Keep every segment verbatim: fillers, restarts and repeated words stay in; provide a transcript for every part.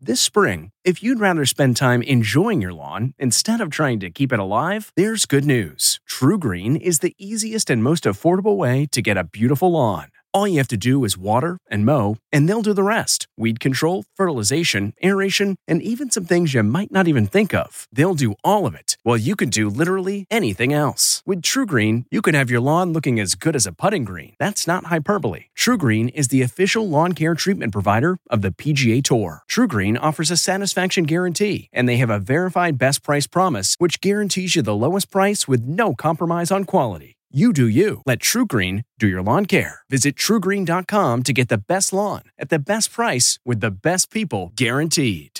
This spring, if you'd rather spend time enjoying your lawn instead of trying to keep it alive, there's good news. TruGreen is the easiest and most affordable way to get a beautiful lawn. All you have to do is water and mow, and they'll do the rest. Weed control, fertilization, aeration, and even some things you might not even think of. They'll do all of it, while you can do literally anything else. With TruGreen, you can have your lawn looking as good as a putting green. That's not hyperbole. TruGreen is the official lawn care treatment provider of the P G A Tour. TruGreen offers a satisfaction guarantee, and they have a verified best price promise, which guarantees you the lowest price with no compromise on quality. You do you. Let TruGreen do your lawn care. Visit True Green dot com to get the best lawn at the best price with the best people guaranteed.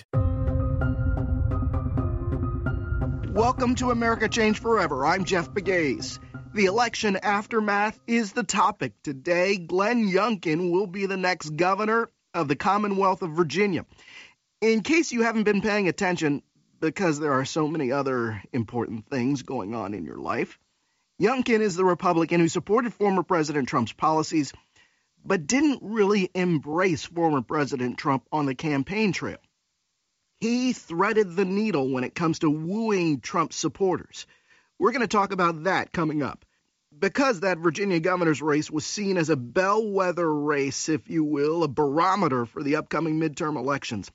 Welcome to America Change Forever. I'm Jeff Begaze. The election aftermath is the topic. Today, Glenn Youngkin will be the next governor of the Commonwealth of Virginia. In case you haven't been paying attention, because there are so many other important things going on in your life, Youngkin is the Republican who supported former President Trump's policies, but didn't really embrace former President Trump on the campaign trail. He threaded the needle when it comes to wooing Trump's supporters. We're going to talk about that coming up. Because that Virginia governor's race was seen as a bellwether race, if you will, a barometer for the upcoming midterm elections.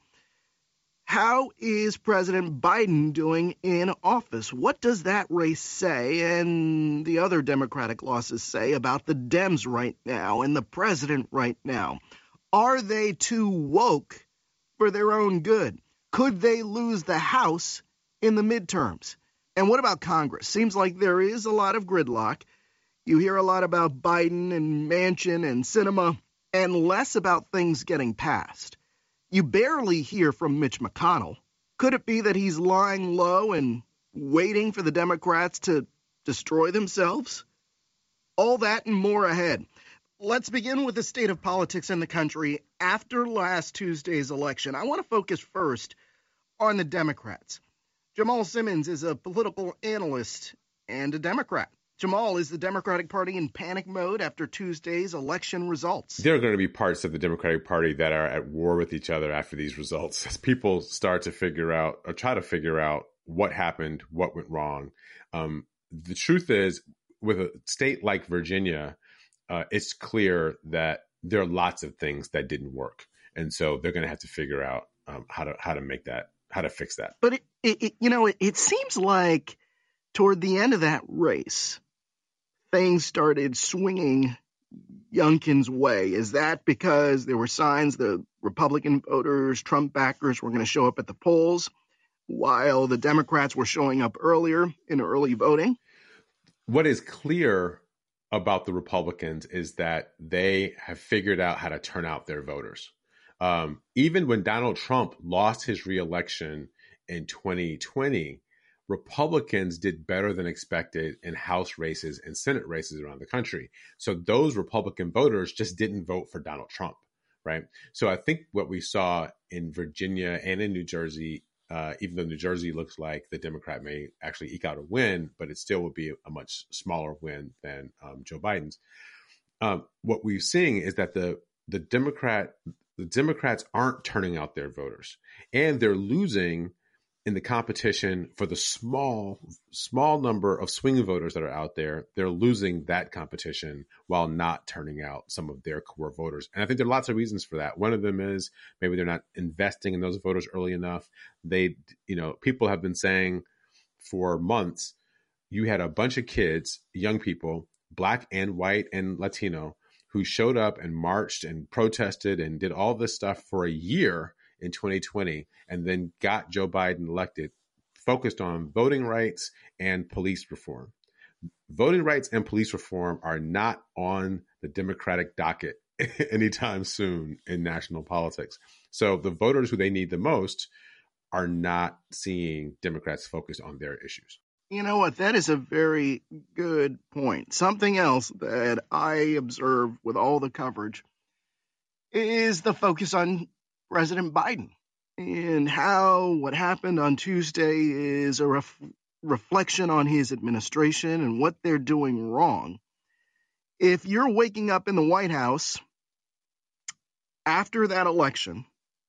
How is President Biden doing in office? What does that race say and the other Democratic losses say about the Dems right now and the president right now? Are they too woke for their own good? Could they lose the House in the midterms? And what about Congress? Seems like there is a lot of gridlock. You hear a lot about Biden and Manchin and Sinema and less about things getting passed. You barely hear from Mitch McConnell. Could it be that he's lying low and waiting for the Democrats to destroy themselves? All that and more ahead. Let's begin with the state of politics in the country after last Tuesday's election. I want to focus first on the Democrats. Jamal Simmons is a political analyst and a Democrat. Jamal, is the Democratic Party in panic mode after Tuesday's election results? There are going to be parts of the Democratic Party that are at war with each other after these results, as people start to figure out or try to figure out what happened, what went wrong. Um, the truth is, with a state like Virginia, uh, it's clear that there are lots of things that didn't work. And so they're going to have to figure out um, how to how to make that, how to fix that. But, it, it, it, you know, it, it seems like toward the end of that race, things started swinging Youngkin's way. Is that because there were signs the Republican voters, Trump backers, were going to show up at the polls while the Democrats were showing up earlier in early voting? What is clear about the Republicans is that they have figured out how to turn out their voters. Um, even when Donald Trump lost his reelection in twenty twenty, Republicans did better than expected in House races and Senate races around the country. So those Republican voters just didn't vote for Donald Trump, right? So I think what we saw in Virginia and in New Jersey, uh, even though New Jersey looks like the Democrat may actually eke out a win, but it still would be a much smaller win than um, Joe Biden's. Um, what we're seeing is that the the Democrat the Democrats aren't turning out their voters, and they're losing in the competition for the small, small number of swing voters that are out there. They're losing that competition while not turning out some of their core voters. And I think there are lots of reasons for that. One of them is maybe they're not investing in those voters early enough. They, you know, people have been saying for months, you had a bunch of kids, young people, Black and white and Latino, who showed up and marched and protested and did all this stuff for a year in twenty twenty, and then got Joe Biden elected, focused on voting rights and police reform. Voting rights and police reform are not on the Democratic docket anytime soon in national politics. So the voters who they need the most are not seeing Democrats focus on their issues. You know what? That is a very good point. Something else that I observe with all the coverage is the focus on President Biden and how what happened on Tuesday is a ref- reflection on his administration and what they're doing wrong. If you're waking up in the White House after that election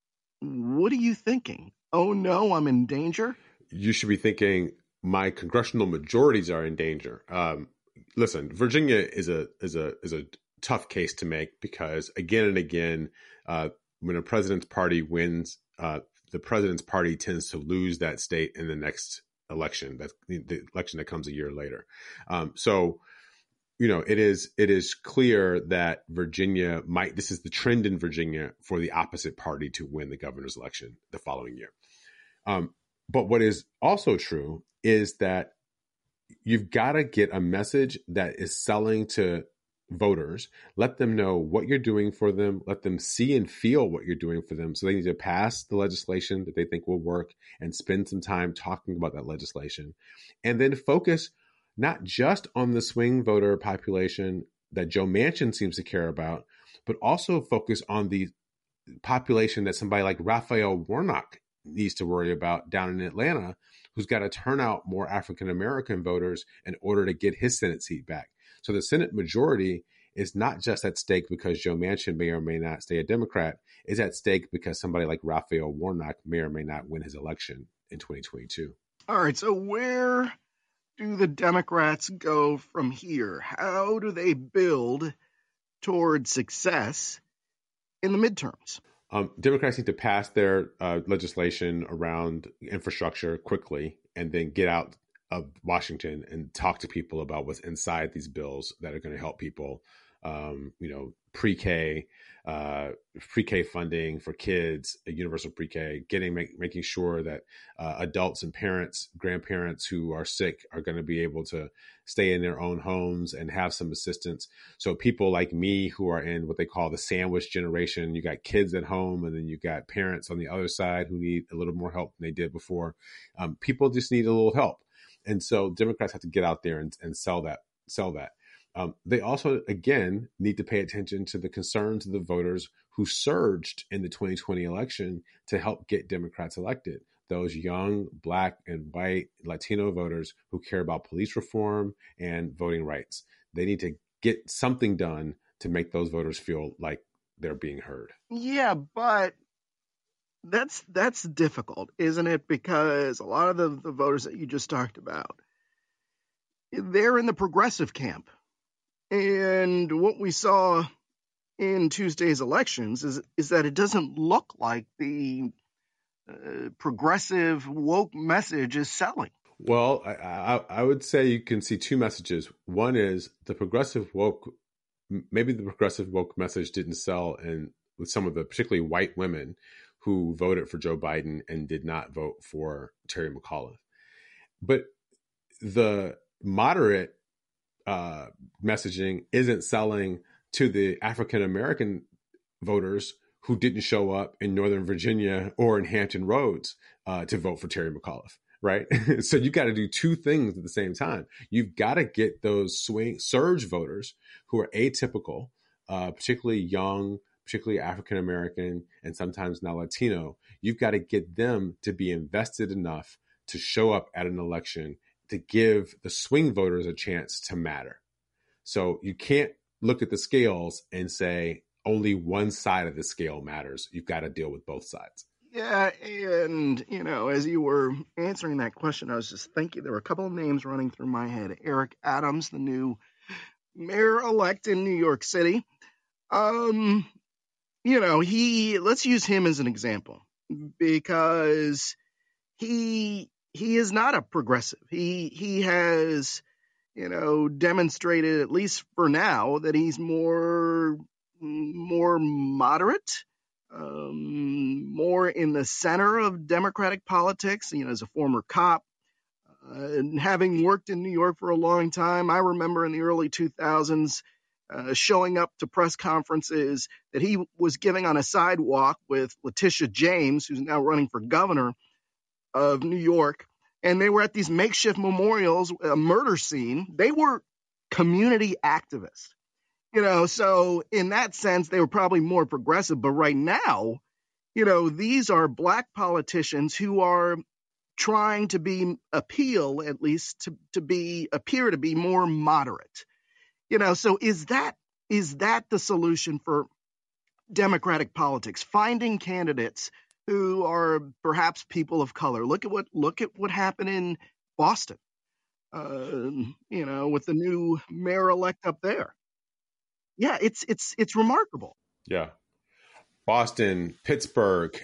what are you thinking? Oh no, I'm in danger? You should be thinking my congressional majorities are in danger. Um, listen, Virginia is a is a is a tough case to make because again and again, uh, when a president's party wins, uh, the president's party tends to lose that state in the next election. That's the election that comes a year later. Um, so, you know, it is it is clear that Virginia might. This is the trend in Virginia for the opposite party to win the governor's election the following year. Um, but what is also true is that you've got to get a message that is selling to voters. Let them know what you're doing for them. Let them see and feel what you're doing for them. So they need to pass the legislation that they think will work and spend some time talking about that legislation. And then focus not just on the swing voter population that Joe Manchin seems to care about, but also focus on the population that somebody like Raphael Warnock needs to worry about down in Atlanta, who's got to turn out more African-American voters in order to get his Senate seat back. So the Senate majority is not just at stake because Joe Manchin may or may not stay a Democrat. It's at stake because somebody like Raphael Warnock may or may not win his election in twenty twenty-two. All right, so where do the Democrats go from here? How do they build toward success in the midterms? Um, Democrats need to pass their uh, legislation around infrastructure quickly and then get out of Washington and talk to people about what's inside these bills that are going to help people, um, you know, pre-K, uh, pre-K funding for kids, a universal pre-K, getting make, making sure that uh, adults and parents, grandparents who are sick are going to be able to stay in their own homes and have some assistance. So people like me who are in what they call the sandwich generation, you got kids at home and then you got parents on the other side who need a little more help than they did before. Um, people just need a little help. And so Democrats have to get out there and, and sell that, sell that. Um, they also, again, need to pay attention to the concerns of the voters who surged in the twenty twenty election to help get Democrats elected. Those young Black and white Latino voters who care about police reform and voting rights. They need to get something done to make those voters feel like they're being heard. Yeah, but that's that's difficult, isn't it? Because a lot of the, the voters that you just talked about, they're in the progressive camp. And what we saw in Tuesday's elections is, is that it doesn't look like the uh, progressive woke message is selling. Well, I, I, I would say you can see two messages. One is the progressive woke, maybe the progressive woke message didn't sell in with some of the particularly white women who voted for Joe Biden and did not vote for Terry McAuliffe. But the moderate uh, messaging isn't selling to the African-American voters who didn't show up in Northern Virginia or in Hampton Roads uh, to vote for Terry McAuliffe, right? So you got to do two things at the same time. You've got to get those swing surge voters who are atypical, uh, particularly young, particularly African-American, and sometimes now Latino. You've got to get them to be invested enough to show up at an election to give the swing voters a chance to matter. So you can't look at the scales and say only one side of the scale matters. You've got to deal with both sides. Yeah, and, you know, as you were answering that question, I was just thinking there were a couple of names running through my head. Eric Adams, the new mayor-elect in New York City. Um, you know, he, let's use him as an example because he he is not a progressive. He he has, you know, demonstrated, at least for now, that he's more more moderate, um, more in the center of Democratic politics. You know, as a former cop, uh, and having worked in New York for a long time, I remember in the early two thousands uh, showing up to press conferences that he was giving on a sidewalk with Letitia James, who's now running for governor of New York, and they were at these makeshift memorials, a murder scene. They were community activists, you know, so in that sense, they were probably more progressive. But right now, you know, these are Black politicians who are trying to be appeal, at least to, to be appear to be more moderate, you know, so is that is that the solution for Democratic politics, finding candidates who are perhaps people of color. Look at what look at what happened in Boston. Uh, you know, with the new mayor-elect up there. Yeah, it's it's it's remarkable. Yeah. Boston, Pittsburgh,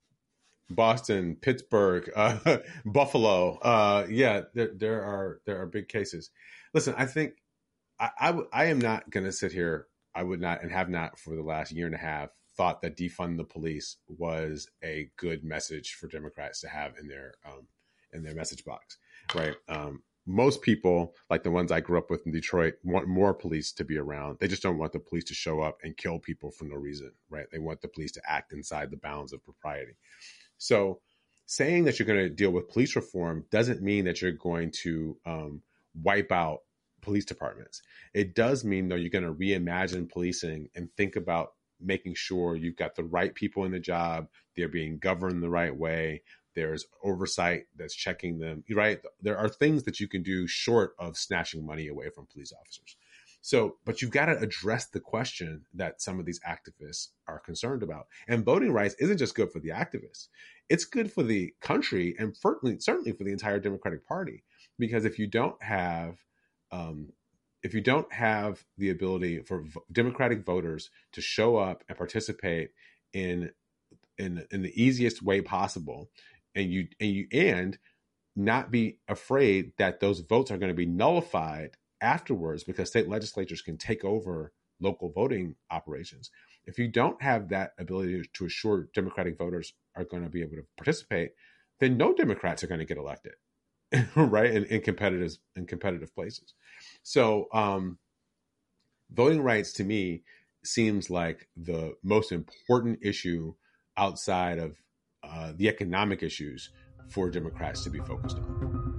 Boston, Pittsburgh, uh, Buffalo. Uh, yeah, there, there are there are big cases. Listen, I think I, I, w- I am not going to sit here. I would not and have not for the last year and a half thought that defund the police was a good message for Democrats to have in their um, in their message box, right? Um, most people, like the ones I grew up with in Detroit, want more police to be around. They just don't want the police to show up and kill people for no reason, right? They want the police to act inside the bounds of propriety. So saying that you're going to deal with police reform doesn't mean that you're going to um, wipe out police departments. It does mean, though, you're going to reimagine policing and think about making sure you've got the right people in the job, they're being governed the right way, there's oversight that's checking them, right? There are things that you can do short of snatching money away from police officers. So, but you've got to address the question that some of these activists are concerned about. And voting rights isn't just good for the activists. It's good for the country and certainly, certainly for the entire Democratic Party. Because if you don't have, um, if you don't have the ability for v- Democratic voters to show up and participate in, in, in the easiest way possible, and you, and you, and not be afraid that those votes are going to be nullified afterwards because state legislatures can take over local voting operations. If you don't have that ability to assure Democratic voters are going to be able to participate, then no Democrats are going to get elected, right? In, in competitive in competitive places. So um, voting rights to me seems like the most important issue outside of uh, the economic issues for Democrats to be focused on.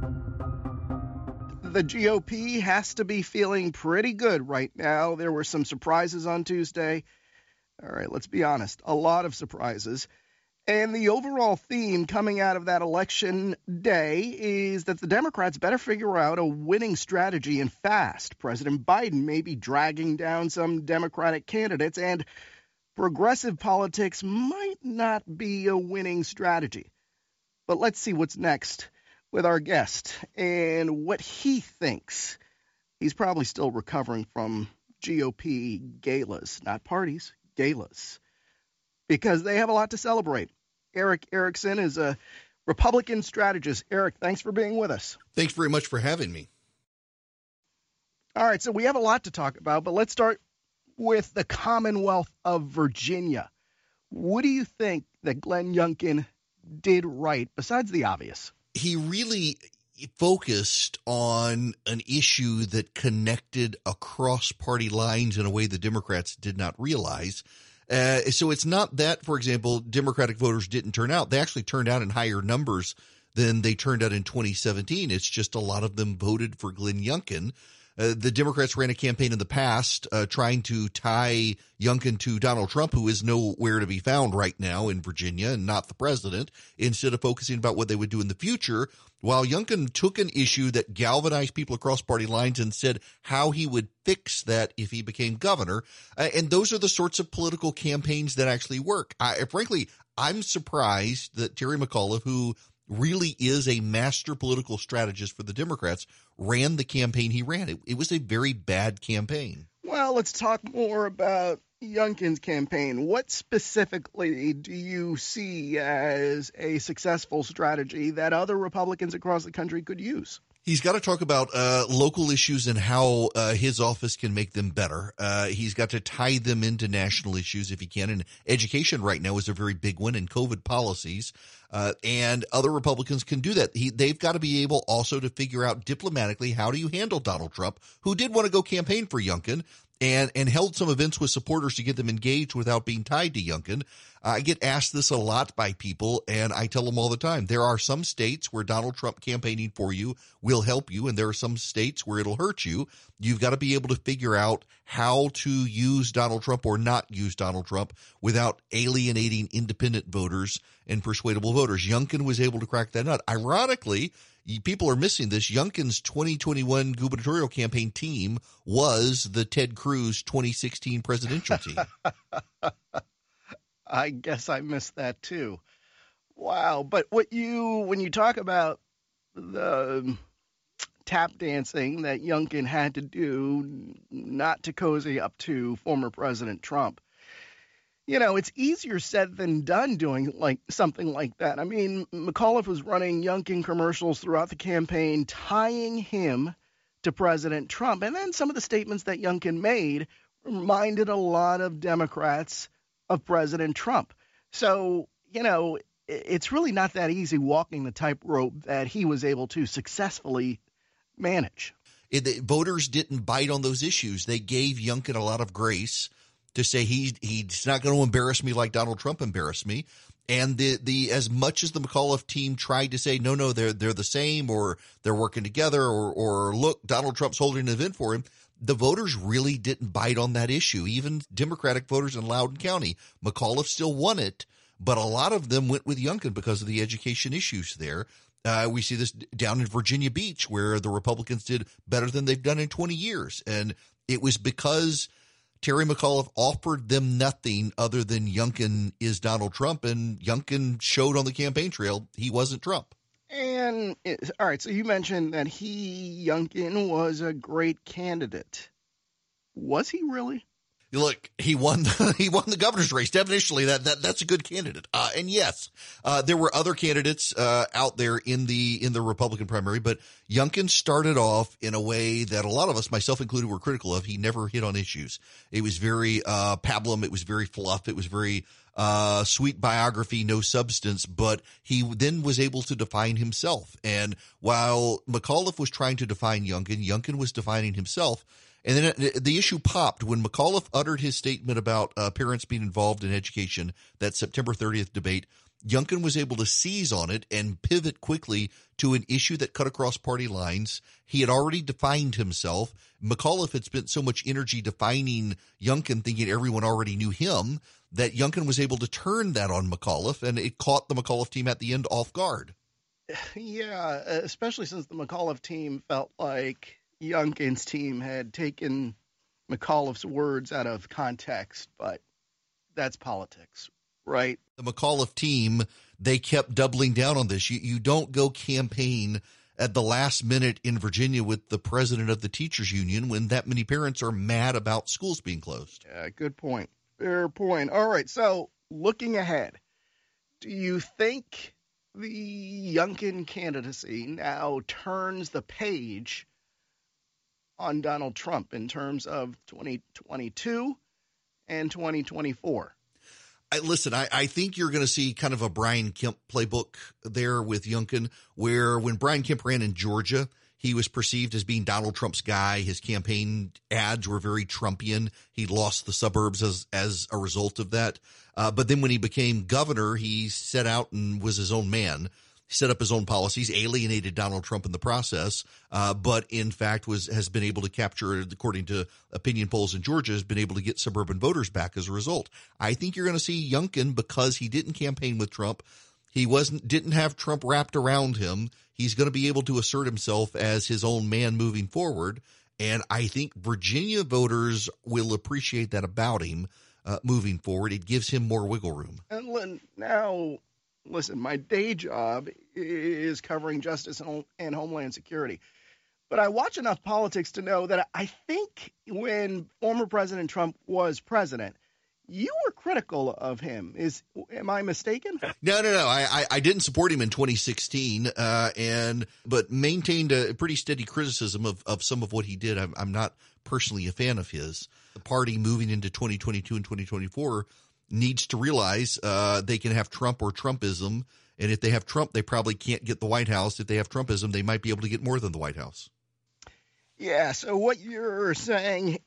The G O P has to be feeling pretty good right now. There were some surprises on Tuesday. All right, let's be honest, a lot of surprises. And the overall theme coming out of that election day is that the Democrats better figure out a winning strategy and fast. President Biden may be dragging down some Democratic candidates, and progressive politics might not be a winning strategy. But let's see what's next with our guest and what he thinks. He's probably still recovering from G O P galas, not parties, galas, because they have a lot to celebrate. Erick Erickson is a Republican strategist. Eric, thanks for being with us. Thanks very much for having me. All right, so we have a lot to talk about, but let's start with the Commonwealth of Virginia. What do you think that Glenn Youngkin did right, besides the obvious? He really focused on an issue that connected across party lines in a way the Democrats did not realize. Uh, so it's not that, for example, Democratic voters didn't turn out. They actually turned out in higher numbers than they turned out in twenty seventeen. It's just a lot of them voted for Glenn Youngkin. Uh, the Democrats ran a campaign in the past uh, trying to tie Youngkin to Donald Trump, who is nowhere to be found right now in Virginia and not the president, instead of focusing about what they would do in the future, while Youngkin took an issue that galvanized people across party lines and said how he would fix that if he became governor. Uh, and those are the sorts of political campaigns that actually work. I, frankly, I'm surprised that Terry McAuliffe, who really is a master political strategist for the Democrats, ran the campaign he ran. It, it was a very bad campaign. Well, let's talk more about Youngkin's campaign. What specifically do you see as a successful strategy that other Republicans across the country could use? He's got to talk about uh, local issues and how uh, his office can make them better. Uh, he's got to tie them into national issues if he can. And education right now is a very big one, and COVID policies. Uh, and other Republicans can do that. He, they've got to be able also to figure out diplomatically, how do you handle Donald Trump, who did want to go campaign for Youngkin and, and held some events with supporters to get them engaged without being tied to Youngkin. I get asked this a lot by people, and I tell them all the time, there are some states where Donald Trump campaigning for you will help you, and there are some states where it'll hurt you. You've got to be able to figure out how to use Donald Trump or not use Donald Trump without alienating independent voters and persuadable voters. Youngkin was able to crack that nut. Ironically, people are missing this. Youngkin's twenty twenty-one gubernatorial campaign team was the Ted Cruz twenty sixteen presidential team. I guess I missed that too. Wow. But what you, when you talk about the tap dancing that Youngkin had to do not to cozy up to former President Trump, you know, it's easier said than done doing like something like that. I mean, McAuliffe was running Youngkin commercials throughout the campaign, tying him to President Trump. And then some of the statements that Youngkin made reminded a lot of Democrats of President Trump. So, you know, it's really not that easy walking the tightrope that he was able to successfully manage. It, the voters didn't bite on those issues. They gave Youngkin a lot of grace to say he he's not going to embarrass me like Donald Trump embarrassed me. And the the as much as the McAuliffe team tried to say, no, no, they're they're the same, or they're working together, or or look, Donald Trump's holding an event for him, the voters really didn't bite on that issue. Even Democratic voters in Loudoun County, McAuliffe still won it, but a lot of them went with Youngkin because of the education issues there. Uh, we see this down in Virginia Beach, where the Republicans did better than they've done in twenty years. And it was because Terry McAuliffe offered them nothing other than Youngkin is Donald Trump, and Youngkin showed on the campaign trail he wasn't Trump. And it, all right, so you mentioned that he, Youngkin, was a great candidate. Was he really? Look, he won. The, he won the governor's race. Definitionally, that that that's a good candidate. Uh, and yes, uh, there were other candidates uh, out there in the in the Republican primary, but Youngkin started off in a way that a lot of us, myself included, were critical of. He never hit on issues. It was very uh, pablum. It was very fluff. It was very uh, sweet biography, no substance. But he then was able to define himself. And while McAuliffe was trying to define Youngkin, Youngkin was defining himself. And then the issue popped when McAuliffe uttered his statement about uh, parents being involved in education, that September thirtieth debate. Youngkin was able to seize on it and pivot quickly to an issue that cut across party lines. He had already defined himself. McAuliffe had spent so much energy defining Youngkin, thinking everyone already knew him, that Youngkin was able to turn that on McAuliffe, and it caught the McAuliffe team at the end off guard. Yeah, especially since the McAuliffe team felt like Youngkin's team had taken McAuliffe's words out of context, but that's politics, right? The McAuliffe team, they kept doubling down on this. You, you don't go campaign at the last minute in Virginia with the president of the teachers union when that many parents are mad about schools being closed. Yeah, good point. Fair point. All right, so looking ahead, do you think the Youngkin candidacy now turns the page on Donald Trump in terms of twenty twenty-two and twenty twenty-four? I, listen, I, I think you're going to see kind of a Brian Kemp playbook there with Youngkin, where when Brian Kemp ran in Georgia, he was perceived as being Donald Trump's guy. His campaign ads were very Trumpian. He lost the suburbs as, as a result of that. Uh, but then when he became governor, he set out and was his own man. Set up his own policies, alienated Donald Trump in the process, uh, but in fact was has been able to capture, according to opinion polls in Georgia, has been able to get suburban voters back as a result. I think you're going to see Youngkin, because he didn't campaign with Trump, he wasn't didn't have Trump wrapped around him. He's going to be able to assert himself as his own man moving forward, and I think Virginia voters will appreciate that about him uh, moving forward. It gives him more wiggle room. And now, listen, my day job is covering justice and homeland security. But I watch enough politics to know that I think when former President Trump was president, you were critical of him. Is am I mistaken? No, no, no. I, I, I didn't support him in twenty sixteen, uh, and but maintained a pretty steady criticism of, of some of what he did. I'm, I'm not personally a fan of his. The party moving into twenty twenty-two and twenty twenty-four needs to realize uh, they can have Trump or Trumpism, and if they have Trump, they probably can't get the White House. If they have Trumpism, they might be able to get more than the White House. Yeah, so what you're saying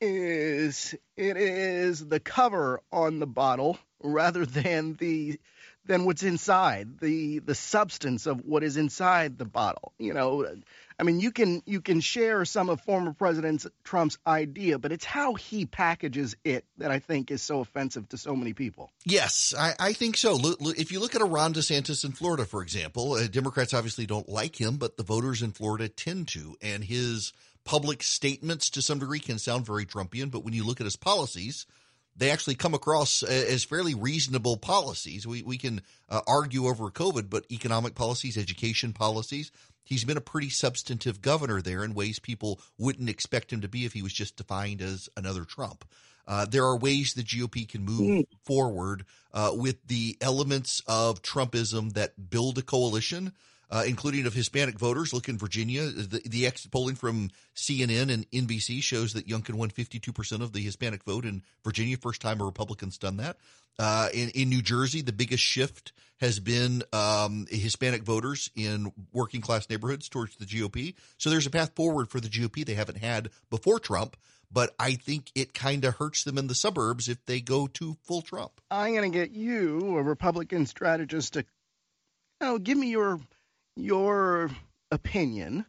is it is the cover on the bottle rather than the than what's inside, the the substance of what is inside the bottle. You know, I mean, you can you can share some of former President Trump's idea, but it's how he packages it that I think is so offensive to so many people. Yes, I, I think so. Look, look, if you look at a Ron DeSantis in Florida, for example, uh, Democrats obviously don't like him, but the voters in Florida tend to, and his public statements to some degree can sound very Trumpian, but when you look at his policies, they actually come across as fairly reasonable policies. We we can uh, argue over COVID, but economic policies, education policies, he's been a pretty substantive governor there in ways people wouldn't expect him to be if he was just defined as another Trump. Uh, there are ways the G O P can move mm. forward uh, with the elements of Trumpism that build a coalition, uh, including of Hispanic voters. Look in Virginia. The, the exit polling from C N N and N B C shows that Youngkin won fifty-two percent of the Hispanic vote in Virginia. First time a Republican's done that. Uh, in, in New Jersey, the biggest shift has been um, Hispanic voters in working class neighborhoods towards the G O P. So there's a path forward for the G O P they haven't had before Trump. But I think it kind of hurts them in the suburbs if they go to full Trump. I'm going to get you, a Republican strategist, to you know, give me your your opinion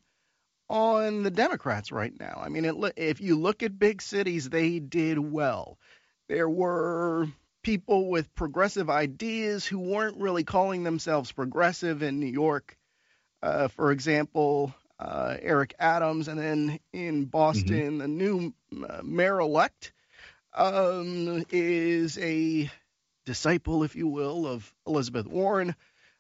on the Democrats right now. I mean, it, if you look at big cities, they did well. There were people with progressive ideas who weren't really calling themselves progressive in New York. Uh, for example, uh, Eric Adams, and then in Boston, mm-hmm. the new uh, mayor-elect um, is a disciple, if you will, of Elizabeth Warren.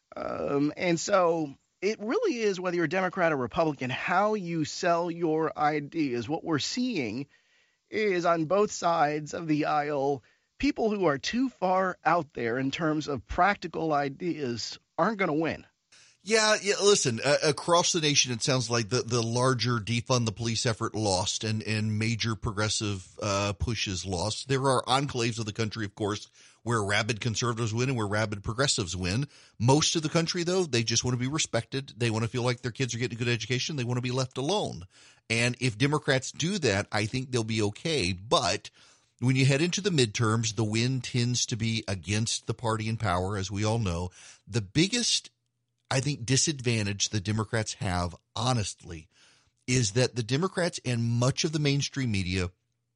Um, and so it really is, whether you're a Democrat or Republican, how you sell your ideas. What we're seeing is on both sides of the aisle, people who are too far out there in terms of practical ideas aren't going to win. Yeah, yeah. Listen, uh, across the nation, it sounds like the, the larger defund the police effort lost and, and major progressive uh, pushes lost. There are enclaves of the country, of course, where rabid conservatives win and where rabid progressives win. Most of the country, though, they just want to be respected. They want to feel like their kids are getting a good education. They want to be left alone. And if Democrats do that, I think they'll be okay. But when you head into the midterms, the wind tends to be against the party in power, as we all know. The biggest, I think, disadvantage the Democrats have, honestly, is that the Democrats and much of the mainstream media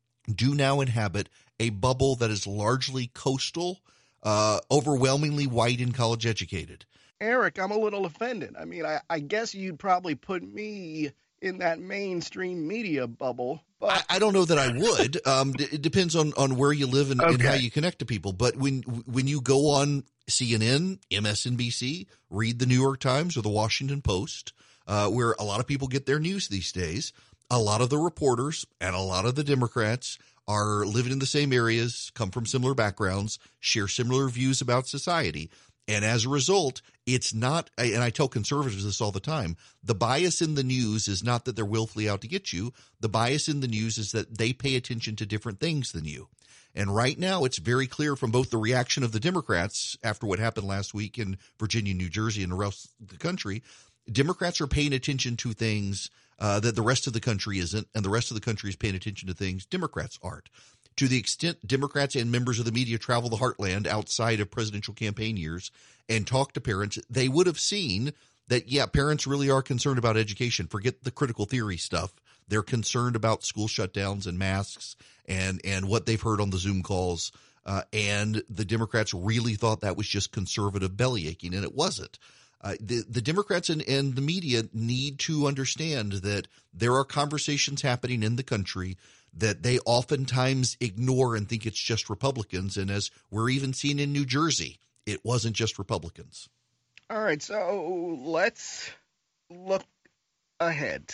do now inhabit a bubble that is largely coastal, uh, overwhelmingly white and college educated. Eric, I'm a little offended. I mean, I, I guess you'd probably put me in that mainstream media bubble. But I, I don't know that I would. Um, d- it depends on, on where you live and, okay. and how you connect to people. But when when you go on C N N, M S N B C, read the New York Times or the Washington Post, uh, where a lot of people get their news these days, a lot of the reporters and a lot of the Democrats are living in the same areas, come from similar backgrounds, share similar views about society. And as a result, it's not, and I tell conservatives this all the time, the bias in the news is not that they're willfully out to get you. The bias in the news is that they pay attention to different things than you. And right now, it's very clear from both the reaction of the Democrats after what happened last week in Virginia, New Jersey, and the rest of the country, Democrats are paying attention to things uh, that the rest of the country isn't, and the rest of the country is paying attention to things Democrats aren't. To the extent Democrats and members of the media travel the heartland outside of presidential campaign years and talk to parents, they would have seen that, yeah, parents really are concerned about education. Forget the critical theory stuff. They're concerned about school shutdowns and masks and, and what they've heard on the Zoom calls. Uh, and the Democrats really thought that was just conservative belly aching, and it wasn't. Uh, the, the Democrats and, and the media need to understand that there are conversations happening in the country that they oftentimes ignore and think it's just Republicans. And as we're even seeing in New Jersey, it wasn't just Republicans. All right, so let's look ahead.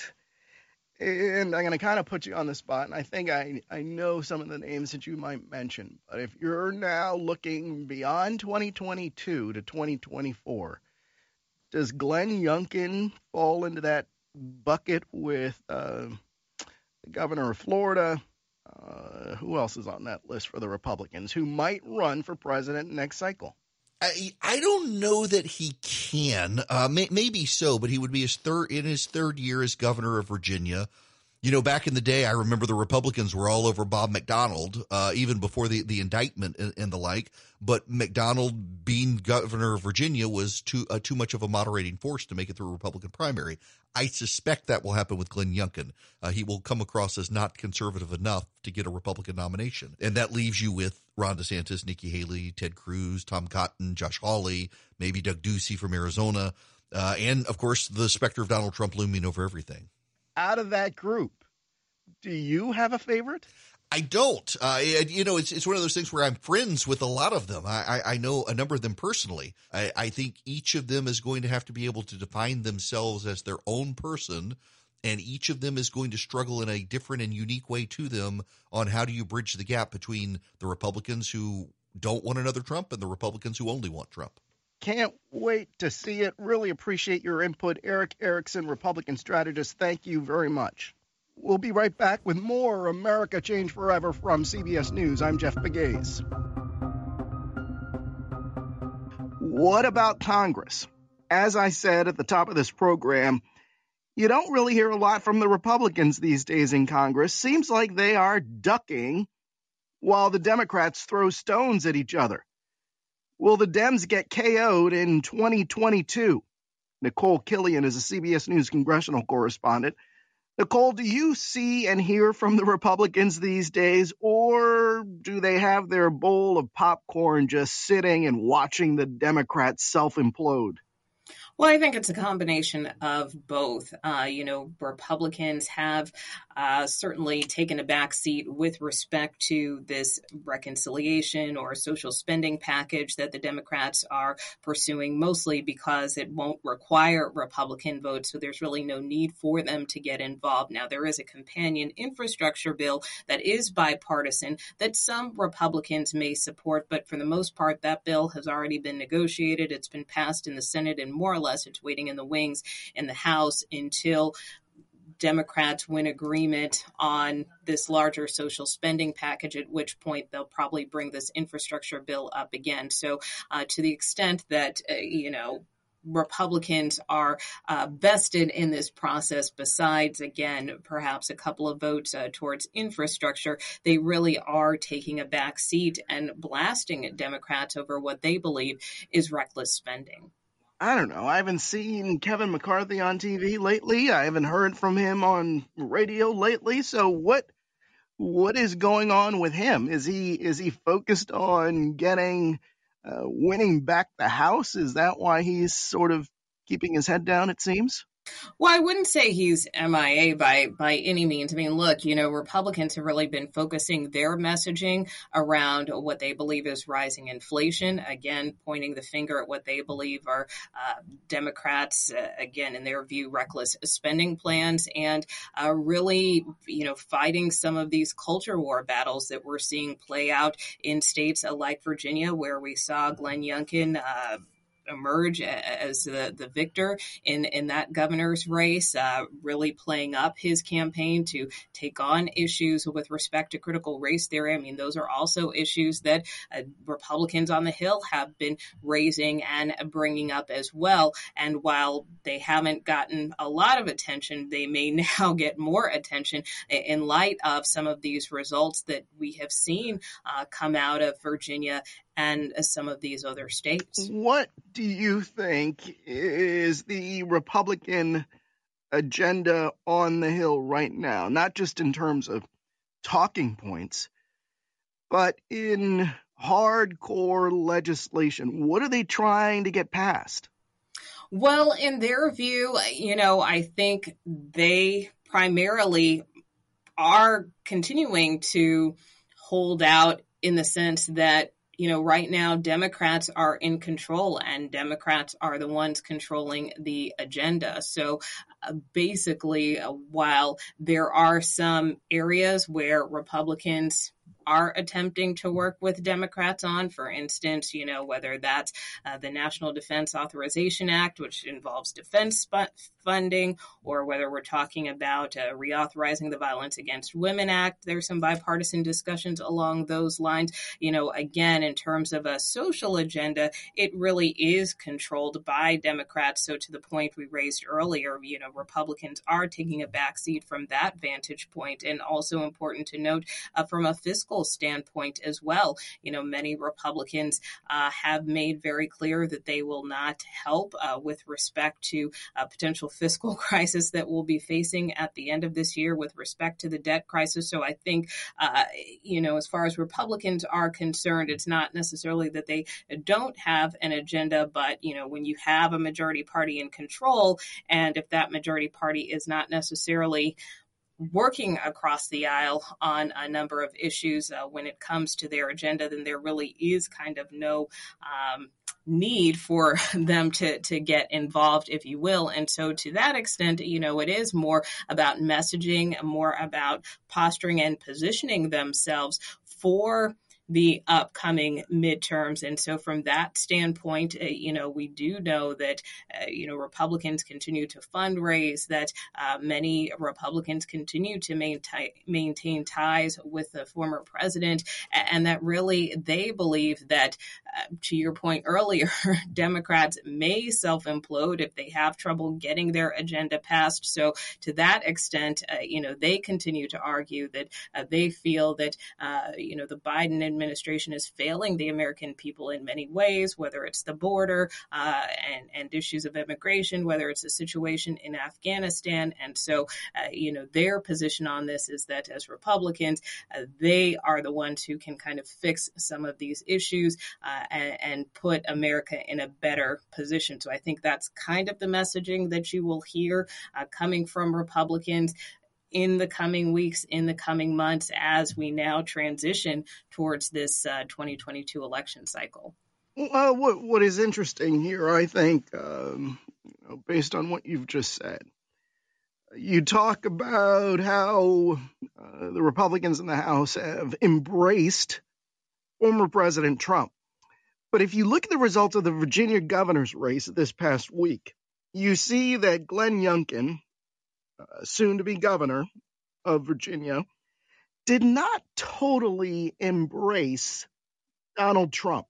And I'm going to kind of put you on the spot, and I think I, I know some of the names that you might mention. But if you're now looking beyond twenty twenty-two to twenty twenty-four, does Glenn Youngkin fall into that bucket with uh, the governor of Florida? Uh, who else is on that list for the Republicans who might run for president next cycle? I, I don't know that he can. Uh, may, maybe so, but he would be his third in his third year as governor of Virginia. You know, back in the day, I remember the Republicans were all over Bob McDonnell, uh, even before the, the indictment and, and the like. But McDonnell, being governor of Virginia, was too uh, too much of a moderating force to make it through a Republican primary. I suspect that will happen with Glenn Youngkin. Uh, he will come across as not conservative enough to get a Republican nomination. And that leaves you with Ron DeSantis, Nikki Haley, Ted Cruz, Tom Cotton, Josh Hawley, maybe Doug Ducey from Arizona, uh, and, of course, the specter of Donald Trump looming over everything. Out of that group, do you have a favorite? I don't. Uh, you know, it's it's one of those things where I'm friends with a lot of them. I, I, I know a number of them personally. I, I think each of them is going to have to be able to define themselves as their own person, and each of them is going to struggle in a different and unique way to them on how do you bridge the gap between the Republicans who don't want another Trump and the Republicans who only want Trump. Can't wait to see it. Really appreciate your input. Erick Erickson, Republican strategist, thank you very much. We'll be right back with more America Change Forever from C B S News. I'm Jeff Pegues. What about Congress? As I said at the top of this program, you don't really hear a lot from the Republicans these days in Congress. Seems like they are ducking while the Democrats throw stones at each other. Will the Dems get K O'd in twenty twenty-two? Nicole Killian is a C B S News congressional correspondent. Nicole, do you see and hear from the Republicans these days, or do they have their bowl of popcorn just sitting and watching the Democrats self-implode? Well, I think it's a combination of both. Uh, you know, Republicans have uh, certainly taken a back seat with respect to this reconciliation or social spending package that the Democrats are pursuing, mostly because it won't require Republican votes. So there's really no need for them to get involved. Now, there is a companion infrastructure bill that is bipartisan that some Republicans may support. But for the most part, that bill has already been negotiated. It's been passed in the Senate, and more or less it's waiting in the wings in the House until Democrats win agreement on this larger social spending package, at which point they'll probably bring this infrastructure bill up again. So uh, to the extent that, uh, you know, Republicans are uh, vested in this process, besides, again, perhaps a couple of votes uh, towards infrastructure, they really are taking a back seat and blasting at Democrats over what they believe is reckless spending. I don't know. I haven't seen Kevin McCarthy on T V lately. I haven't heard from him on radio lately. So what what is going on with him? Is he is he focused on getting uh, winning back the House? Is that why he's sort of keeping his head down, it seems? Well, I wouldn't say he's M I A by by any means. I mean, look, you know, Republicans have really been focusing their messaging around what they believe is rising inflation, again, pointing the finger at what they believe are uh, Democrats, uh, again, in their view, reckless spending plans, and uh, really, you know, fighting some of these culture war battles that we're seeing play out in states like Virginia, where we saw Glenn Youngkin uh, emerge as the, the victor in, in that governor's race, uh, really playing up his campaign to take on issues with respect to critical race theory. I mean, those are also issues that uh, Republicans on the Hill have been raising and bringing up as well. And while they haven't gotten a lot of attention, they may now get more attention in light of some of these results that we have seen uh, come out of Virginia and some of these other states. What do you think is the Republican agenda on the Hill right now? Not just in terms of talking points, but in hardcore legislation. What are they trying to get passed? Well, in their view, you know, I think they primarily are continuing to hold out in the sense that, you know, right now, Democrats are in control and Democrats are the ones controlling the agenda. So uh, basically, uh, while there are some areas where Republicans are attempting to work with Democrats on, for instance, you know, whether that's uh, the National Defense Authorization Act, which involves defense sp- funding, or whether we're talking about uh, reauthorizing the Violence Against Women Act. There's some bipartisan discussions along those lines. You know, again, in terms of a social agenda, it really is controlled by Democrats. So to the point we raised earlier, you know, Republicans are taking a backseat from that vantage point. And also important to note uh, from a fiscal standpoint as well. You know, many Republicans uh, have made very clear that they will not help uh, with respect to a potential fiscal crisis that we'll be facing at the end of this year with respect to the debt crisis. So I think, uh, you know, as far as Republicans are concerned, it's not necessarily that they don't have an agenda, but, you know, when you have a majority party in control, and if that majority party is not necessarily working across the aisle on a number of issues uh, when it comes to their agenda, then there really is kind of no um, need for them to, to get involved, if you will. And so to that extent, you know, it is more about messaging, more about posturing and positioning themselves for the upcoming midterms. And so from that standpoint, uh, you know, we do know that, uh, you know, Republicans continue to fundraise, that uh, many Republicans continue to maintain, maintain ties with the former president, and that really they believe that, uh, to your point earlier, Democrats may self-implode if they have trouble getting their agenda passed. So to that extent, uh, you know, they continue to argue that uh, they feel that, uh, you know, the Biden administration administration is failing the American people in many ways, whether it's the border uh, and, and issues of immigration, whether it's a situation in Afghanistan. And so, uh, you know, their position on this is that as Republicans, uh, they are the ones who can kind of fix some of these issues uh, and, and put America in a better position. So I think that's kind of the messaging that you will hear uh, coming from Republicans in the coming weeks, in the coming months, as we now transition towards this uh, twenty twenty-two election cycle. Well, what what is interesting here, I think, um, you know, based on what you've just said, you talk about how uh, the Republicans in the House have embraced former President Trump. But if you look at the results of the Virginia governor's race this past week, you see that Glenn Youngkin, Uh, soon to be governor of Virginia, did not totally embrace Donald Trump.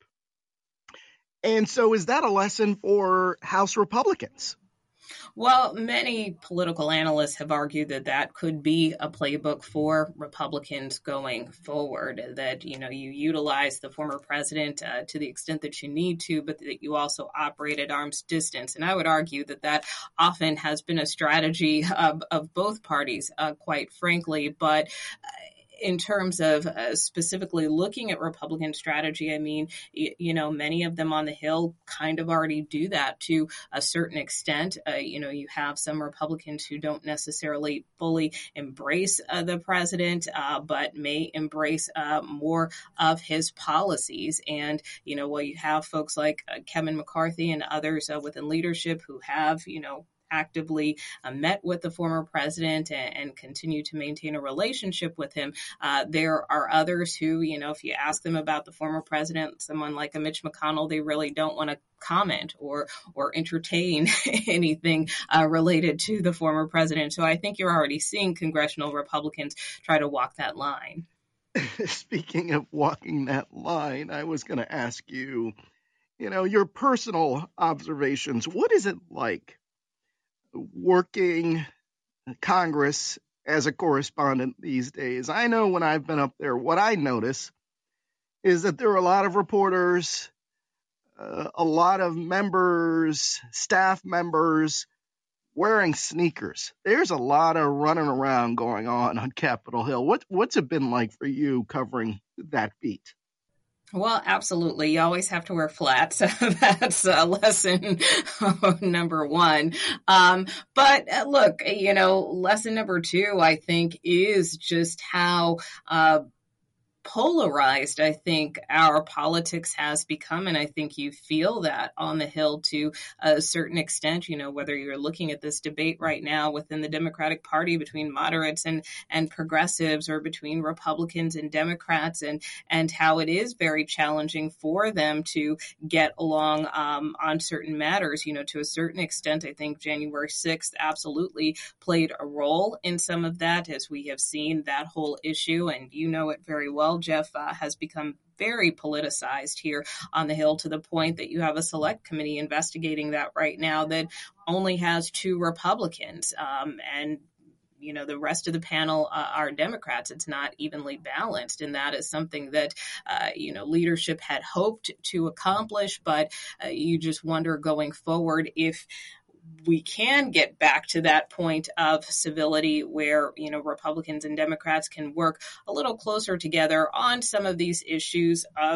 And so is that a lesson for House Republicans? Well, many political analysts have argued that that could be a playbook for Republicans going forward, that, you know, you utilize the former president uh, to the extent that you need to, but that you also operate at arm's distance. And I would argue that that often has been a strategy of, of both parties, uh, quite frankly. But uh, in terms of uh, specifically looking at Republican strategy, I mean, y- you know, many of them on the Hill kind of already do that to a certain extent. Uh, you know, you have some Republicans who don't necessarily fully embrace uh, the president, uh, but may embrace uh, more of his policies. And, you know, while you have folks like uh, Kevin McCarthy and others uh, within leadership who have, you know, actively uh, met with the former president and, and continue to maintain a relationship with him. Uh, there are others who, you know, if you ask them about the former president, someone like a Mitch McConnell, they really don't want to comment or or entertain anything uh, related to the former president. So I think you're already seeing congressional Republicans try to walk that line. Speaking of walking that line, I was going to ask you, you know, your personal observations. What is it like working Congress as a correspondent these days? I know when I've been up there, what I notice is that there are a lot of reporters, uh, a lot of members, staff members wearing sneakers. There's a lot of running around going on on Capitol Hill. What, what's it been like for you covering that beat? Well, absolutely. You always have to wear flats. That's uh, lesson number one. Um, but uh, look, you know, lesson number two, I think, is just how uh, polarized, I think, our politics has become. And I think you feel that on the Hill to a certain extent, you know, whether you're looking at this debate right now within the Democratic Party between moderates and, and progressives, or between Republicans and Democrats, and, and how it is very challenging for them to get along um, on certain matters. You know, to a certain extent, I think January sixth absolutely played a role in some of that, as we have seen that whole issue, and you know it very well, Jeff, uh, has become very politicized here on the Hill, to the point that you have a select committee investigating that right now that only has two Republicans. Um, and you know, the rest of the panel uh, are Democrats. It's not evenly balanced. And that is something that, uh, you know, leadership had hoped to accomplish. But uh, you just wonder going forward if we can get back to that point of civility where, you know, Republicans and Democrats can work a little closer together on some of these issues of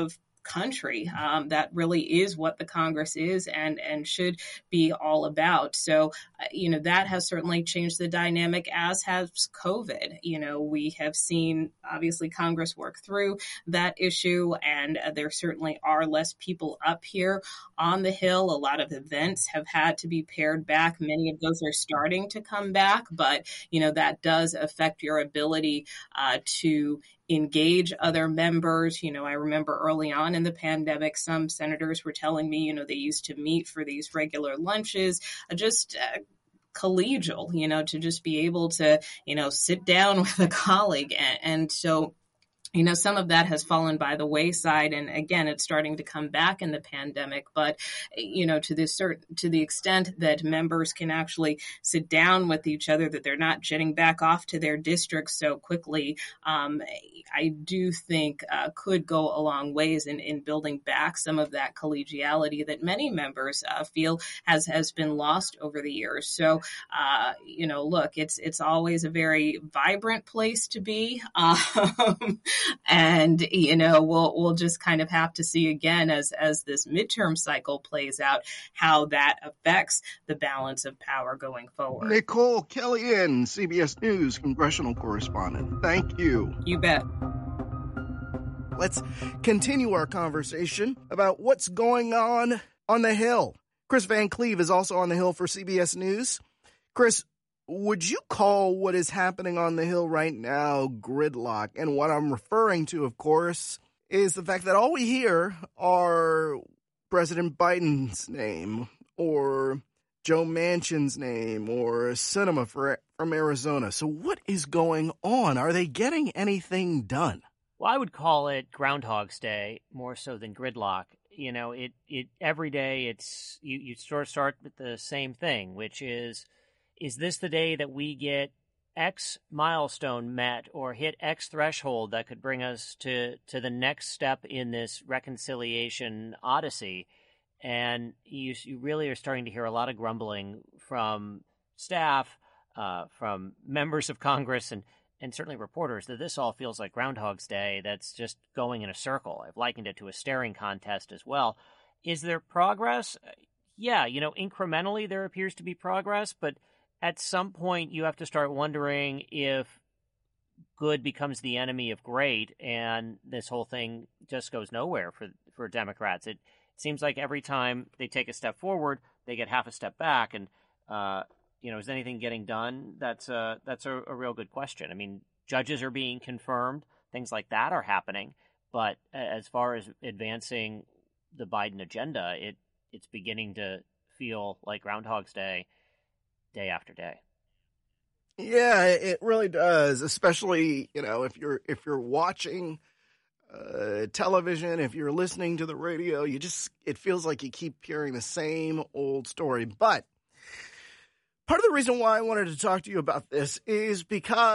country. Um, that really is what the Congress is and, and should be all about. So, uh, you know, that has certainly changed the dynamic, as has COVID. You know, we have seen, obviously, Congress work through that issue, and uh, there certainly are less people up here on the Hill. A lot of events have had to be pared back. Many of those are starting to come back, but, you know, that does affect your ability uh, to engage other members. You know, I remember early on in the pandemic, some senators were telling me, you know, they used to meet for these regular lunches, uh, just uh, collegial, you know, to just be able to, you know, sit down with a colleague. And, and so, you know, some of that has fallen by the wayside. And again, it's starting to come back in the pandemic. But, you know, to the certain, to the extent that members can actually sit down with each other, that they're not jetting back off to their districts so quickly, um, I do think uh, could go a long ways in, in building back some of that collegiality that many members uh, feel has, has been lost over the years. So, uh, you know, look, it's, it's always a very vibrant place to be. Um, And, you know, we'll we'll just kind of have to see again as as this midterm cycle plays out, how that affects the balance of power going forward. Nicole Kellyann, C B S News congressional correspondent. Thank you. You bet. Let's continue our conversation about what's going on on the Hill. Chris Van Cleve is also on the Hill for C B S News. Chris, would you call what is happening on the Hill right now gridlock? And what I'm referring to, of course, is the fact that all we hear are President Biden's name or Joe Manchin's name or Sinema for, from Arizona. So what is going on? Are they getting anything done? Well, I would call it Groundhog's Day more so than gridlock. You know, it, it every day it's you, you sort of start with the same thing, which is, is this the day that we get X milestone met or hit X threshold that could bring us to, to the next step in this reconciliation odyssey? And you, you really are starting to hear a lot of grumbling from staff, uh, from members of Congress, and, and certainly reporters that this all feels like Groundhog's Day that's just going in a circle. I've likened it to a staring contest as well. Is there progress? Yeah, you know, incrementally there appears to be progress, but at some point, you have to start wondering if good becomes the enemy of great, and this whole thing just goes nowhere for for Democrats. It seems like every time they take a step forward, they get half a step back. And uh, you know, is anything getting done? That's a that's a, a real good question. I mean, judges are being confirmed, things like that are happening, but as far as advancing the Biden agenda, it it's beginning to feel like Groundhog's Day. Day after day. Yeah, it really does. Especially, you know, if you're if you're watching uh, television, if you're listening to the radio, you just it feels like you keep hearing the same old story. But part of the reason why I wanted to talk to you about this is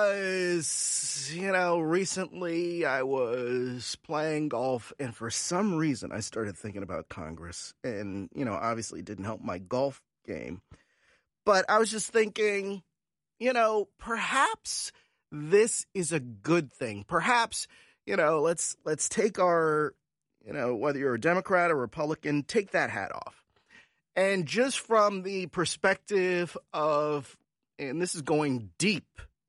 because, you know, recently I was playing golf, and for some reason I started thinking about Congress, and, you know, obviously it didn't help my golf game. But I was just thinking, you know, perhaps this is a good thing. Perhaps, you know, let's let's take our, you know, whether you're a Democrat or Republican, take that hat off. And just from the perspective of, and this is going deep,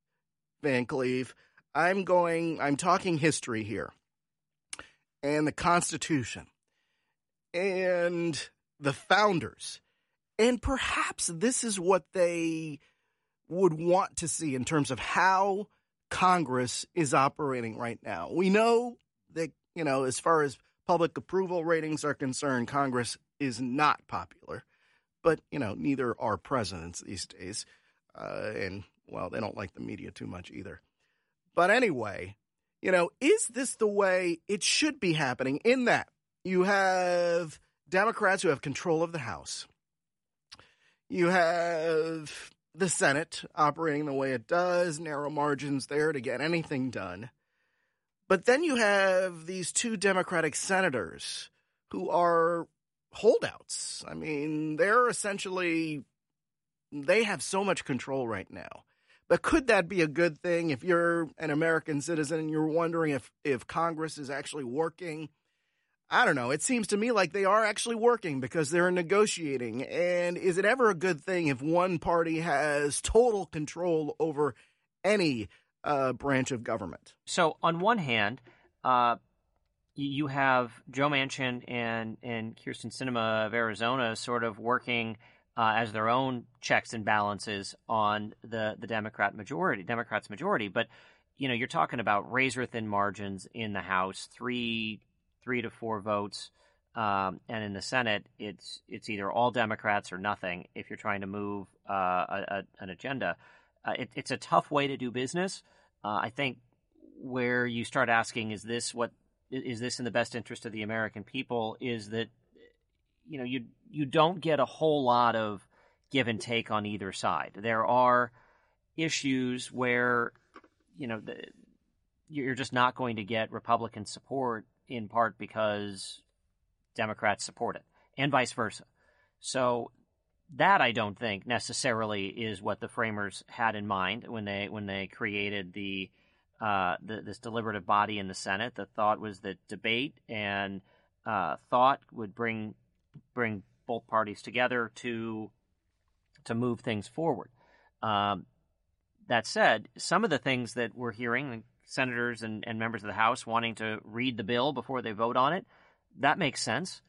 Van Cleve, I'm going, I'm talking history here, and the Constitution, and the founders. And perhaps this is what they would want to see in terms of how Congress is operating right now. We know that, you know, as far as public approval ratings are concerned, Congress is not popular. But, you know, neither are presidents these days. Uh, and, well, they don't like the media too much either. But anyway, you know, is this the way it should be happening, in that you have Democrats who have control of the House? You have the Senate operating the way it does, narrow margins there to get anything done. But then you have these two Democratic senators who are holdouts. I mean, they're essentially, they have so much control right now. But could that be a good thing if you're an American citizen and you're wondering if, if Congress is actually working? I don't know. It seems to me like they are actually working because they're negotiating. And is it ever a good thing if one party has total control over any uh, branch of government? So on one hand, uh, you have Joe Manchin and, and Kyrsten Sinema of Arizona sort of working uh, as their own checks and balances on the, the Democrat majority, Democrats' majority. But, you know, you're talking about razor-thin margins in the House, three three to four votes, um, and in the Senate, it's it's either all Democrats or nothing if you're trying to move uh, a, a, an agenda. Uh, it, it's a tough way to do business. Uh, I think where you start asking, is this what is this in the best interest of the American people, is that, you know, you you don't get a whole lot of give and take on either side. There are issues where, you know, the, you're just not going to get Republican support, in part because Democrats support it, and vice versa. So that, I don't think, necessarily is what the framers had in mind when they when they created the, uh, the this deliberative body in the Senate. The thought was that debate and uh, thought would bring bring both parties together to to move things forward. Um, that said, some of the things that we're hearing, senators and, and members of the House wanting to read the bill before they vote on it, that makes sense.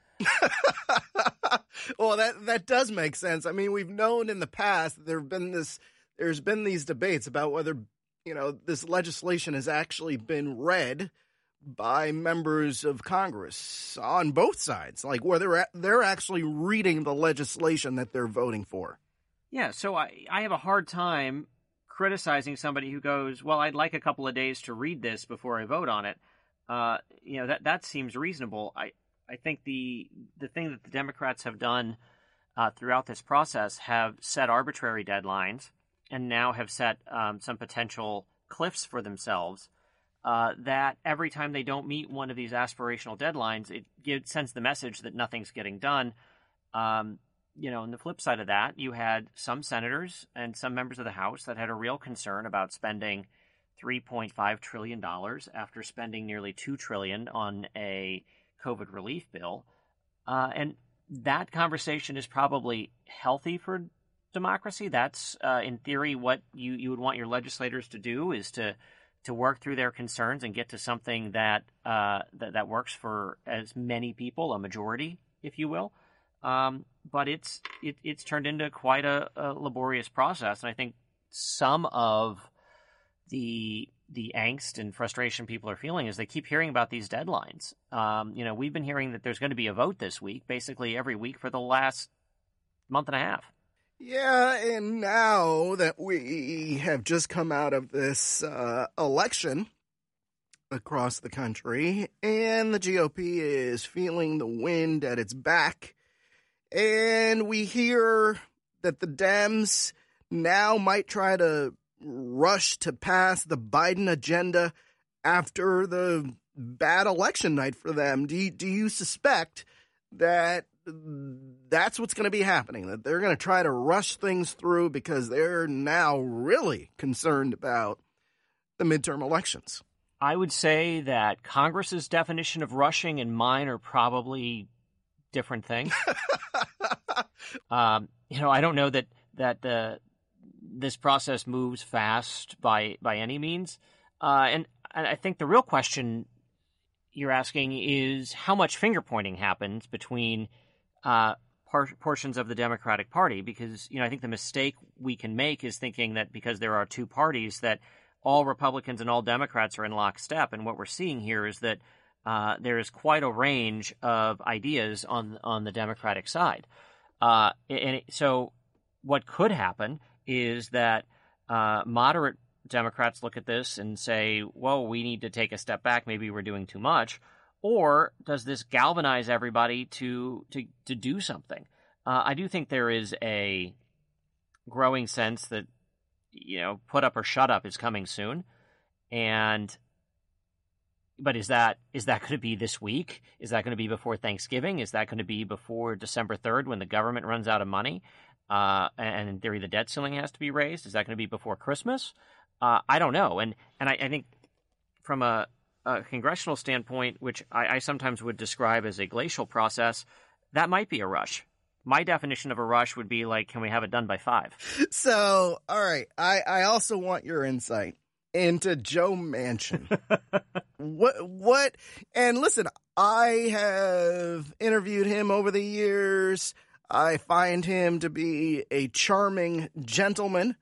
Well, that that does make sense. I mean, we've known in the past that there've been this, there's been these debates about whether, you know, this legislation has actually been read by members of Congress on both sides, like whether they're actually reading the legislation that they're voting for. Yeah, so I, I have a hard time criticizing somebody who goes, well, I'd like a couple of days to read this before I vote on it. Uh, you know, that that seems reasonable. I, I think the the thing that the Democrats have done uh, throughout this process have set arbitrary deadlines and now have set um, some potential cliffs for themselves uh, that every time they don't meet one of these aspirational deadlines, it gives, sends the message that nothing's getting done. Um, You know, on the flip side of that, you had some senators and some members of the House that had a real concern about spending three point five trillion dollars after spending nearly two trillion dollars on a COVID relief bill. Uh, and that conversation is probably healthy for democracy. That's, uh, in theory, what you, you would want your legislators to do, is to to work through their concerns and get to something that uh, that, that works for as many people, a majority, if you will. Um, but it's it, it's turned into quite a, a laborious process, and I think some of the the angst and frustration people are feeling is they keep hearing about these deadlines. Um, you know, we've been hearing that there's going to be a vote this week, basically every week for the last month and a half. Yeah, and now that we have just come out of this uh, election across the country, and the G O P is feeling the wind at its back, and we hear that the Dems now might try to rush to pass the Biden agenda after the bad election night for them. Do you, do you suspect that that's what's going to be happening, that they're going to try to rush things through because they're now really concerned about the midterm elections? I would say that Congress's definition of rushing and mine are probably different things. um, you know, I don't know that that the this process moves fast by by any means, uh, and, and I think the real question you're asking is how much finger pointing happens between uh, par- portions of the Democratic Party, because you know I think the mistake we can make is thinking that because there are two parties that all Republicans and all Democrats are in lockstep, and what we're seeing here is that uh, there is quite a range of ideas on on the Democratic side. Uh, and it, so what could happen is that uh, moderate Democrats look at this and say, well, we need to take a step back. Maybe we're doing too much. Or does this galvanize everybody to to, to do something? Uh, I do think there is a growing sense that, you know, put up or shut up is coming soon. And but is that is that going to be this week? Is that going to be before Thanksgiving? Is that going to be before December third when the government runs out of money? Uh, and in theory, the debt ceiling has to be raised. Is that going to be before Christmas? Uh, I don't know. And and I, I think from a a congressional standpoint, which I, I sometimes would describe as a glacial process, that might be a rush. My definition of a rush would be like, can we have it done by five? So, all right. I, I also want your insight into Joe Manchin. what, what, and listen, I have interviewed him over the years. I find him to be a charming gentleman.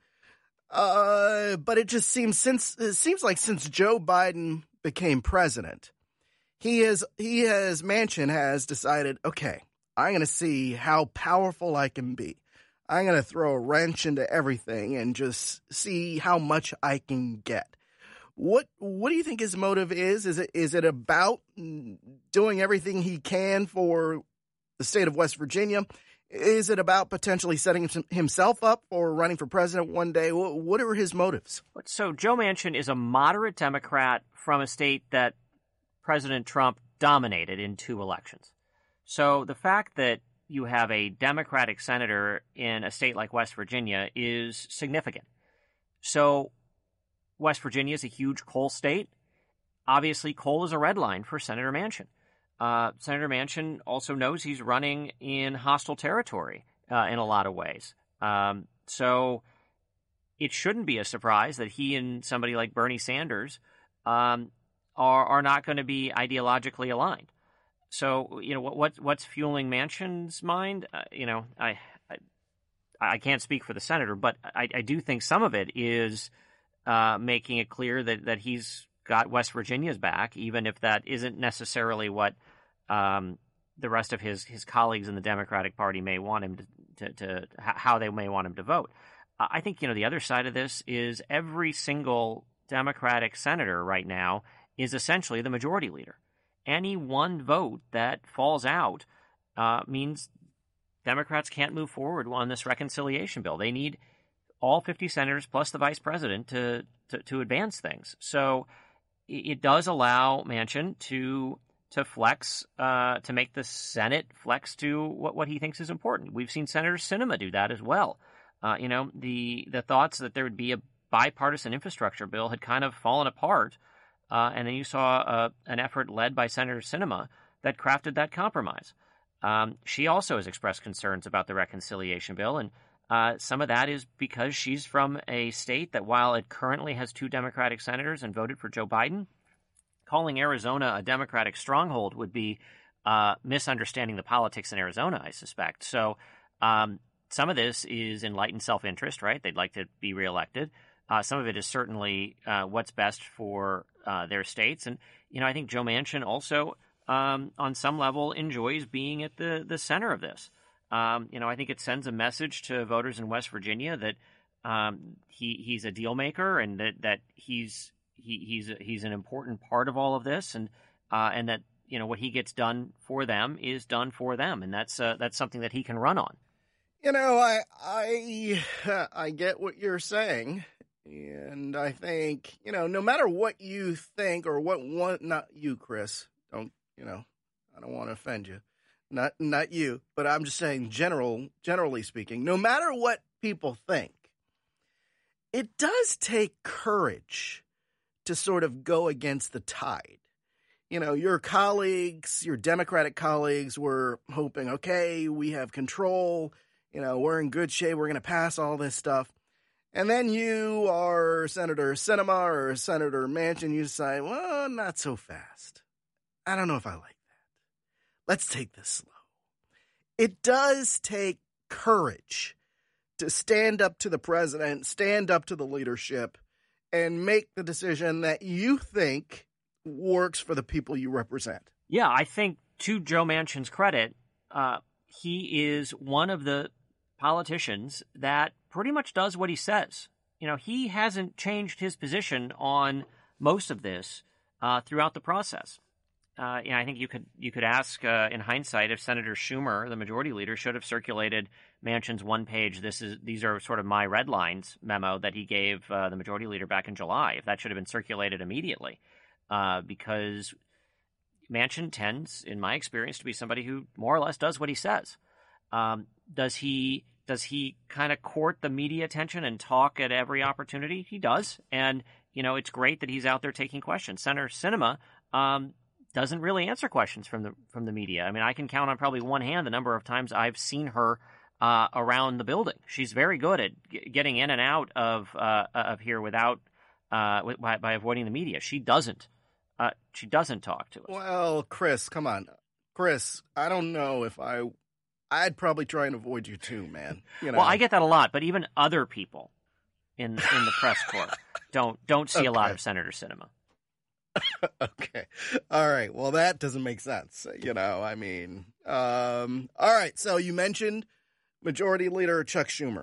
Uh, but it just seems since, it seems like since Joe Biden became president, he has, he has, Manchin has decided, okay, I'm going to see how powerful I can be. I'm going to throw a wrench into everything and just see how much I can get. What what do you think his motive is? Is it is it about doing everything he can for the state of West Virginia? Is it about potentially setting himself up for running for president one day? What are his motives? So Joe Manchin is a moderate Democrat from a state that President Trump dominated in two elections. So the fact that you have a Democratic senator in a state like West Virginia is significant. So West Virginia is a huge coal state. Obviously, coal is a red line for Senator Manchin. Uh, Senator Manchin also knows he's running in hostile territory uh, in a lot of ways. Um, so it shouldn't be a surprise that he and somebody like Bernie Sanders um, are, are not going to be ideologically aligned. So, you know, what, what what's fueling Manchin's mind? Uh, you know, I, I I can't speak for the senator, but I, I do think some of it is uh, making it clear that, that he's got West Virginia's back, even if that isn't necessarily what um, the rest of his, his colleagues in the Democratic Party may want him to, to, to how they may want him to vote. I think, you know, the other side of this is every single Democratic senator right now is essentially the majority leader. Any one vote that falls out uh, means Democrats can't move forward on this reconciliation bill. They need all fifty senators plus the vice president to to, to advance things. So it does allow Manchin to to flex, uh, to make the Senate flex to what, what he thinks is important. We've seen Senator Sinema do that as well. Uh, you know, the the thoughts that there would be a bipartisan infrastructure bill had kind of fallen apart. Uh, and then you saw uh, an effort led by Senator Sinema that crafted that compromise. Um, she also has expressed concerns about the reconciliation bill, and uh, some of that is because she's from a state that, while it currently has two Democratic senators and voted for Joe Biden, calling Arizona a Democratic stronghold would be uh, misunderstanding the politics in Arizona, I suspect. So um, some of this is enlightened self-interest, right? They'd like to be reelected. Uh, some of it is certainly uh, what's best for uh, their states. And, you know, I think Joe Manchin also, um, on some level, enjoys being at the, the center of this. Um, you know, I think it sends a message to voters in West Virginia that um, he he's a deal maker and that, that he's he, he's he's an important part of all of this, and uh, and that, you know, what he gets done for them is done for them, and that's uh, that's something that he can run on. You know, I I I get what you're saying. And I think, you know, no matter what you think or what one, not you, Chris, don't, you know, I don't want to offend you, not, not you, but I'm just saying general, generally speaking, no matter what people think, it does take courage to sort of go against the tide. You know, your colleagues, your Democratic colleagues were hoping, okay, we have control, you know, we're in good shape, we're going to pass all this stuff. And then you are Senator Sinema or Senator Manchin, you say, well, not so fast. I don't know if I like that. Let's take this slow. It does take courage to stand up to the president, stand up to the leadership, and make the decision that you think works for the people you represent. Yeah, I think, to Joe Manchin's credit, uh, he is one of the politicians that pretty much does what he says. You know, he hasn't changed his position on most of this uh, throughout the process. Uh, you know, I think you could you could ask uh, in hindsight if Senator Schumer, the majority leader, should have circulated Manchin's one-page "This is these are sort of my red lines" memo that he gave uh, the majority leader back in July. If that should have been circulated immediately, uh, because Manchin tends, in my experience, to be somebody who more or less does what he says. Um, does he does he kind of court the media attention and talk at every opportunity? He does, and you know, it's great that he's out there taking questions. Senator Sinema um, doesn't really answer questions from the from the media. I mean, I can count on probably one hand the number of times I've seen her uh, around the building. She's very good at g- getting in and out of uh, of here without uh, by, by avoiding the media. She doesn't. Uh, she doesn't talk to us. Well, Chris, come on, Chris. I don't know if I. I'd probably try and avoid you too, man. You know. Well, I get that a lot, but even other people in in the press corps don't don't see Okay. a lot of Senator Sinema. Okay. All right. Well, that doesn't make sense. You know, I mean, um, all right. So you mentioned Majority Leader Chuck Schumer.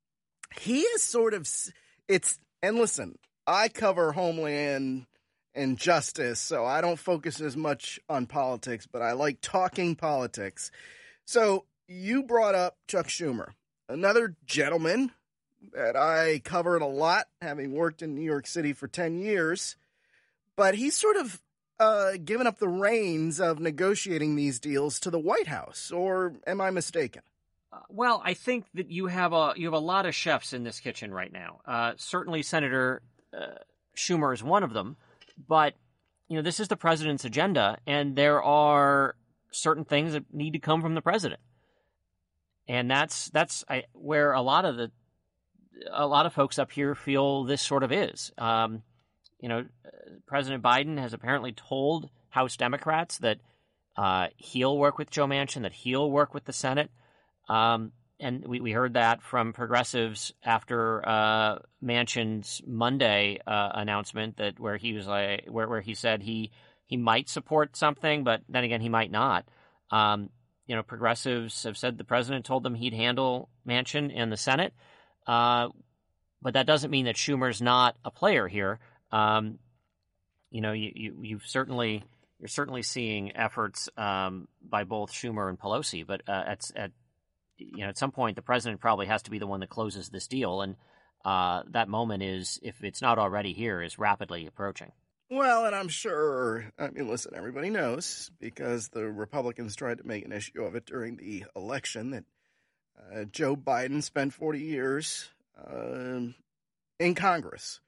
He is sort of, it's, and listen, I cover Homeland and Justice, so I don't focus as much on politics, but I like talking politics. So you brought up Chuck Schumer, another gentleman that I covered a lot, having worked in New York City for ten years. But he's sort of uh, given up the reins of negotiating these deals to the White House, or am I mistaken? Uh, well, I think that you have a you have a lot of chefs in this kitchen right now. Uh, certainly, Senator uh, Schumer is one of them. But you know, this is the president's agenda, and there are certain things that need to come from the president, and that's that's I, where a lot of the a lot of folks up here feel this sort of is. Um, you know, President Biden has apparently told House Democrats that uh, he'll work with Joe Manchin, that he'll work with the Senate. Um, and we, we heard that from progressives after uh, Manchin's Monday uh, announcement, that where he was like, where, where he said he he might support something, but then again, he might not. Um, you know, progressives have said the president told them he'd handle Manchin in the Senate. Uh, but that doesn't mean that Schumer's not a player here. Um, you know, you, you, you've certainly, you're certainly seeing efforts um, by both Schumer and Pelosi, but uh, at, at, you know, at some point the president probably has to be the one that closes this deal. And uh, that moment is, if it's not already here, is rapidly approaching. Well, and I'm sure, I mean, listen, everybody knows, because the Republicans tried to make an issue of it during the election, that uh, Joe Biden spent forty years uh, in Congress.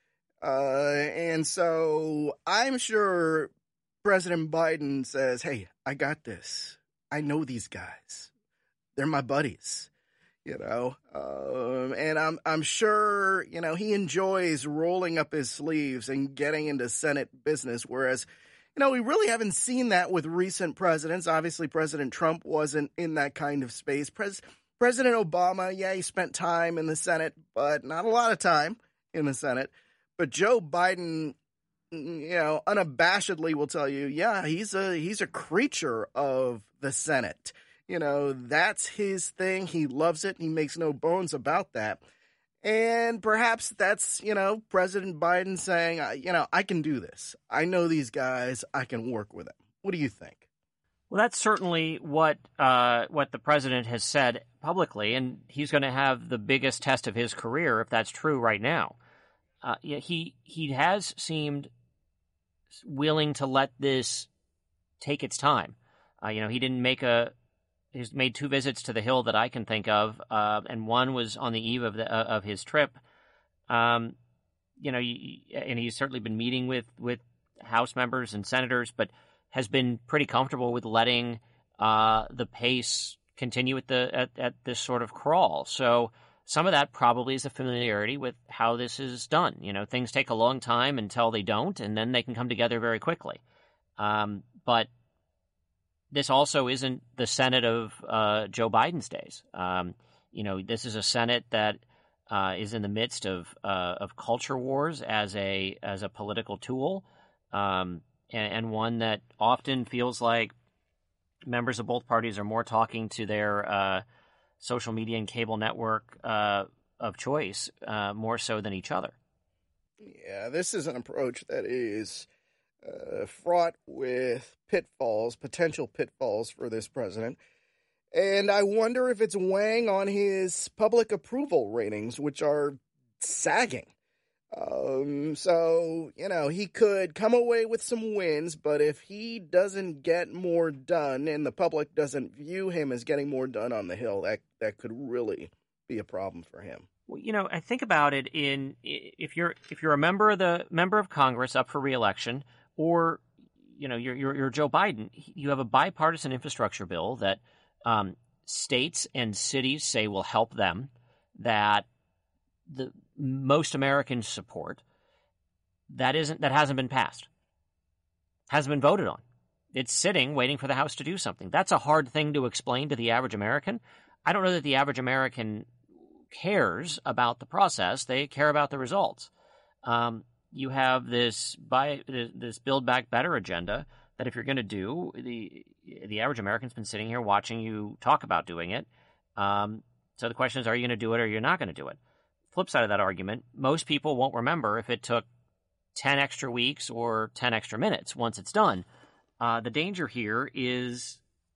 Uh, and so I'm sure President Biden says, hey, I got this. I know these guys. They're my buddies, you know, um, and I'm, I'm sure, you know, he enjoys rolling up his sleeves and getting into Senate business. Whereas, you know, we really haven't seen that with recent presidents. Obviously, President Trump wasn't in that kind of space. Pres- President Obama, yeah, he spent time in the Senate, but not a lot of time in the Senate. But Joe Biden, you know, unabashedly will tell you, yeah, he's a he's a creature of the Senate. You know, that's his thing. He loves it. He makes no bones about that. And perhaps that's, you know, President Biden saying, you know, I can do this. I know these guys. I can work with them. What do you think? Well, that's certainly what uh, what the president has said publicly, and he's going to have the biggest test of his career if that's true right now. Uh, he he has seemed willing to let this take its time. Uh, you know, he didn't make a. He's made two visits to the Hill that I can think of, uh, and one was on the eve of the uh, of his trip. Um, you know, and he's certainly been meeting with, with House members and senators, but has been pretty comfortable with letting uh, the pace continue at the at, at this sort of crawl. So some of that probably is a familiarity with how this is done. You know, things take a long time until they don't, and then they can come together very quickly. Um, but this also isn't the Senate of uh, Joe Biden's days. Um, you know, this is a Senate that uh, is in the midst of uh, of culture wars as a as a political tool, um, and, and one that often feels like members of both parties are more talking to their uh, social media and cable network uh, of choice uh, more so than each other. Yeah, this is an approach that is uh, fraught with pitfalls, potential pitfalls for this president. And I wonder if it's weighing on his public approval ratings, which are sagging. Um, so, you know, he could come away with some wins, but if he doesn't get more done and the public doesn't view him as getting more done on the Hill, that, that could really be a problem for him. Well, you know, I think about it in if you're if you're a member of the member of Congress up for re-election, or you know you're you're, you're Joe Biden, you have a bipartisan infrastructure bill that um, states and cities say will help them, that the most Americans support. That isn't that hasn't been passed, hasn't been voted on. It's sitting, waiting for the House to do something. That's a hard thing to explain to the average American. I don't know that the average American cares about the process. They care about the results. Um, you have this buy, this Build Back Better agenda that if you're going to do, the the average American's been sitting here watching you talk about doing it. Um, so the question is, are you going to do it or you're not going to do it? Flip side of that argument, most people won't remember if it took ten extra weeks or ten extra minutes once it's done. Uh, the danger here is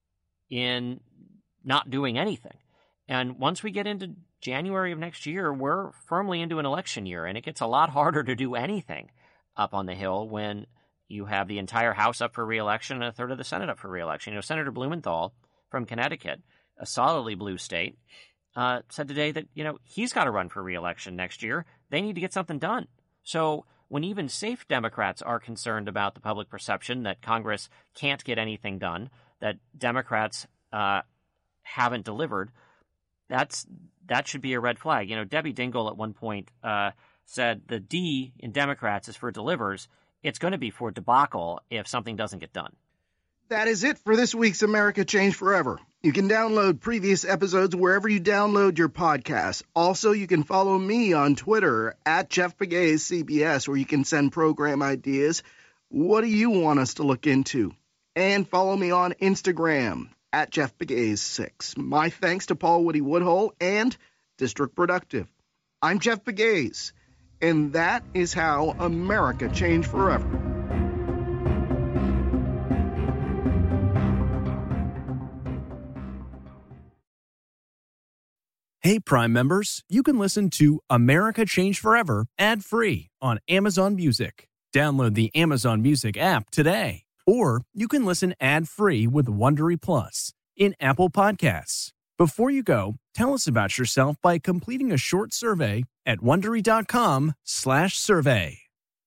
in not doing anything. And once we get into January of next year, we're firmly into an election year, and it gets a lot harder to do anything up on the Hill when you have the entire House up for re-election and a third of the Senate up for re-election. You know, Senator Blumenthal from Connecticut, a solidly blue state, uh, said today that, you know, he's got to run for re-election next year. They need to get something done. So when even safe Democrats are concerned about the public perception that Congress can't get anything done, that Democrats uh, haven't delivered, that's that should be a red flag. You know, Debbie Dingell at one point uh, said the D in Democrats is for delivers. It's going to be for debacle if something doesn't get done. That is it for this week's America Changed Forever. You can download previous episodes wherever you download your podcasts. Also, you can follow me on Twitter at Jeff Pegues C B S, where you can send program ideas. What do you want us to look into? And follow me on Instagram at Jeff Pegues six. My thanks to Paul Woody Woodhull and District Productive. I'm Jeff Pegues, and that is how America changed forever. Hey, Prime members, you can listen to America Changed Forever ad-free on Amazon Music. Download the Amazon Music app today. Or you can listen ad-free with Wondery Plus in Apple Podcasts. Before you go, tell us about yourself by completing a short survey at Wondery dot com slash survey.